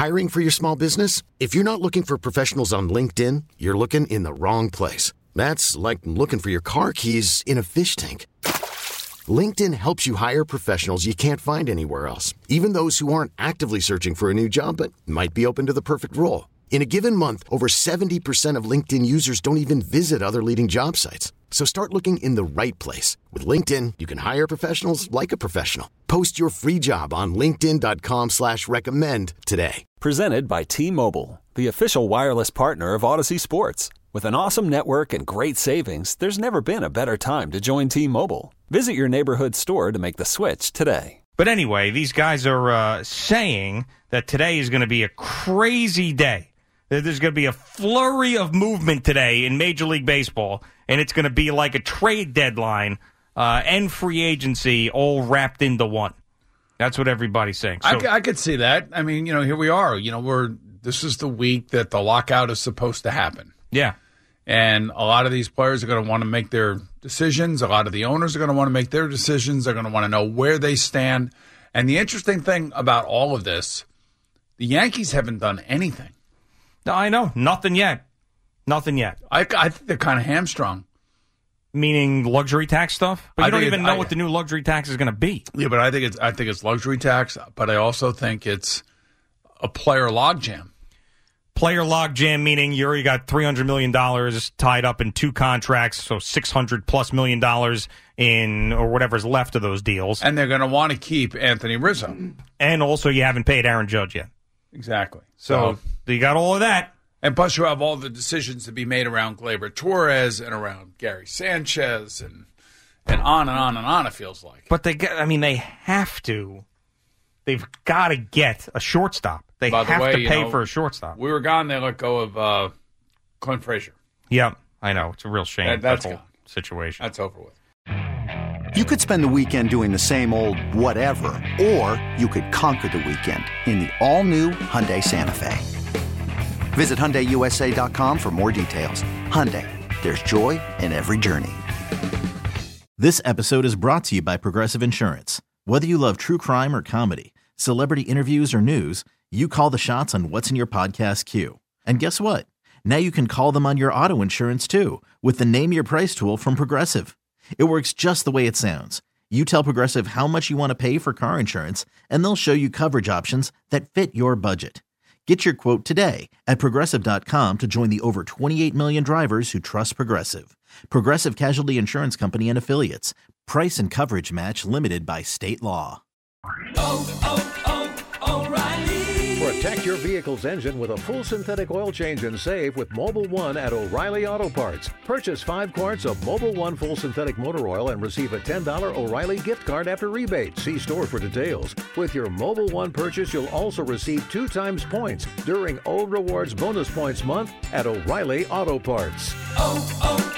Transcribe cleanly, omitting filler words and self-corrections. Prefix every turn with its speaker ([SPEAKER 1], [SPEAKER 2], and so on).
[SPEAKER 1] Hiring for your small business? If you're not looking for professionals on LinkedIn, you're looking in the wrong place. That's like looking for your car keys in a fish tank. LinkedIn helps you hire professionals you can't find anywhere else, even those who aren't actively searching for a new job but might be open to the perfect role. In a given month, over 70% of LinkedIn users don't even visit other leading job sites. So start looking in the right place. With LinkedIn, you can hire professionals like a professional. Post your free job on linkedin.com/recommend today.
[SPEAKER 2] Presented by T-Mobile, the official wireless partner of Odyssey Sports. With an awesome network and great savings, there's never been a better time to join T-Mobile. Visit your neighborhood store to make the switch today.
[SPEAKER 3] But anyway, these guys are saying that today is going to be a crazy day. There's going to be a flurry of movement today in Major League Baseball, and it's going to be like a trade deadline and free agency all wrapped into one. That's what everybody's saying. So,
[SPEAKER 4] I could see that. I mean, here we are. This is the week that the lockout is supposed to happen.
[SPEAKER 3] Yeah.
[SPEAKER 4] And a lot of these players are going to want to make their decisions. A lot of the owners are going to want to make their decisions. They're going to want to know where they stand. And the interesting thing about all of this, the Yankees haven't done anything.
[SPEAKER 3] No, I know. Nothing yet. Nothing yet.
[SPEAKER 4] I think they're kind of hamstrung.
[SPEAKER 3] Meaning luxury tax stuff? But you don't even know what the new luxury tax is going to be.
[SPEAKER 4] Yeah, but I think it's luxury tax, but I also think it's a player logjam.
[SPEAKER 3] Player logjam, meaning you already got $300 million tied up in two contracts, so $600+ million in, or whatever's left of those deals.
[SPEAKER 4] And they're going to want to keep Anthony Rizzo.
[SPEAKER 3] And also you haven't paid Aaron Judge yet.
[SPEAKER 4] Exactly.
[SPEAKER 3] So you got all of that.
[SPEAKER 4] And plus you have all the decisions to be made around Gleyber Torres and around Gary Sanchez and on and on and on, it feels like.
[SPEAKER 3] But they have to. They've got to get a shortstop. They have to pay for a shortstop.
[SPEAKER 4] We were gone. They let go of Clint Frazier.
[SPEAKER 3] Yeah, I know. It's a real shame.
[SPEAKER 4] That's
[SPEAKER 3] that whole situation.
[SPEAKER 4] That's over with.
[SPEAKER 5] You could spend the weekend doing the same old whatever, or you could conquer the weekend in the all-new Hyundai Santa Fe. Visit HyundaiUSA.com for more details. Hyundai, there's joy in every journey.
[SPEAKER 6] This episode is brought to you by Progressive Insurance. Whether you love true crime or comedy, celebrity interviews or news, you call the shots on what's in your podcast queue. And guess what? Now you can call them on your auto insurance too with the Name Your Price tool from Progressive. It works just the way it sounds. You tell Progressive how much you want to pay for car insurance, and they'll show you coverage options that fit your budget. Get your quote today at Progressive.com to join the over 28 million drivers who trust Progressive. Progressive Casualty Insurance Company and Affiliates. Price and coverage match limited by state law.
[SPEAKER 7] O'Reilly. Protect your vehicle's engine with a full synthetic oil change and save with Mobil 1 at O'Reilly Auto Parts. Purchase 5 quarts of Mobil 1 full synthetic motor oil and receive a $10 O'Reilly gift card after rebate. See store for details. With your Mobil 1 purchase, you'll also receive 2 times points during O Rewards Bonus Points Month at O'Reilly Auto Parts.